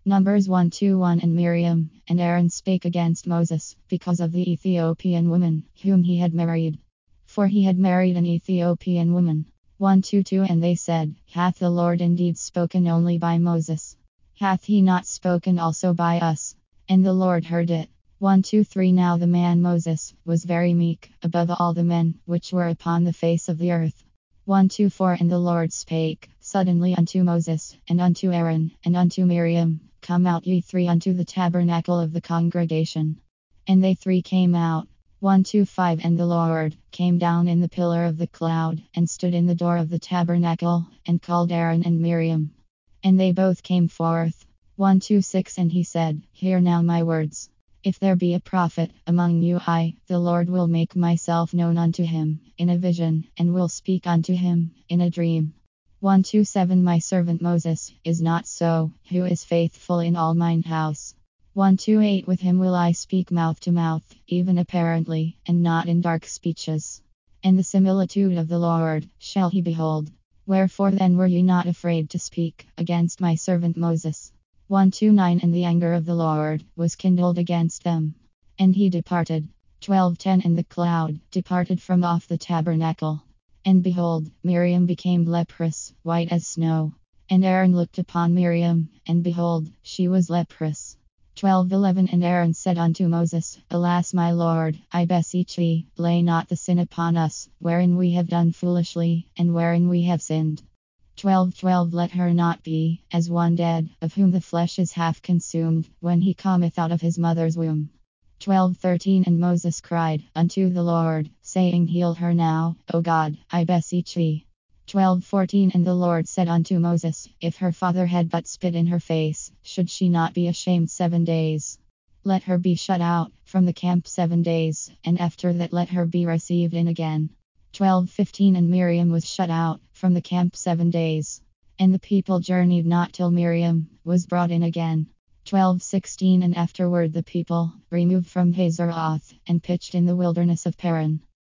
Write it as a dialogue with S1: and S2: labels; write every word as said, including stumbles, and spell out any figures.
S1: Numbers one twenty-one. And Miriam and Aaron spake against Moses, because of the Ethiopian woman, whom he had married. For he had married an Ethiopian woman. one twenty-two. And they said, Hath the Lord indeed spoken only by Moses? Hath he not spoken also by us? And the Lord heard it. one twenty-three. Now the man Moses was very meek, above all the men which were upon the face of the earth. one twenty-four. And the Lord spake suddenly unto Moses, and unto Aaron, and unto Miriam, Come out ye three unto the tabernacle of the congregation. And they three came out. one twenty-five. And the Lord came down in the pillar of the cloud, and stood in the door of the tabernacle, and called Aaron and Miriam. And they both came forth. one twenty-six. And he said, Hear now my words. If there be a prophet among you, I, the Lord, will make myself known unto him in a vision, and will speak unto him in a dream. one twenty-seven. My servant Moses is not so, who is faithful in all mine house. one twenty-eight. With him will I speak mouth to mouth, even apparently, and not in dark speeches. And the similitude of the Lord shall he behold. Wherefore then were ye not afraid to speak against my servant Moses? one twenty-nine. And the anger of the Lord was kindled against them, and he departed. twelve ten. And the cloud departed from off the tabernacle. And behold, Miriam became leprous, white as snow. And Aaron looked upon Miriam, and behold, she was leprous. twelve eleven. And Aaron said unto Moses, Alas, my Lord, I beseech thee, lay not the sin upon us, wherein we have done foolishly, and wherein we have sinned. twelve twelve. Let her not be as one dead, of whom the flesh is half consumed, when he cometh out of his mother's womb. twelve thirteen. And Moses cried unto the Lord, saying, Heal her now, O God, I beseech thee. twelve fourteen. And the Lord said unto Moses, If her father had but spit in her face, should she not be ashamed seven days? Let her be shut out from the camp seven days, and after that let her be received in again. twelve fifteen. And Miriam was shut out from the camp seven days. And the people journeyed not till Miriam was brought in again. twelve sixteen. And afterward the people removed from Hazeroth, and pitched in the wilderness of Paran.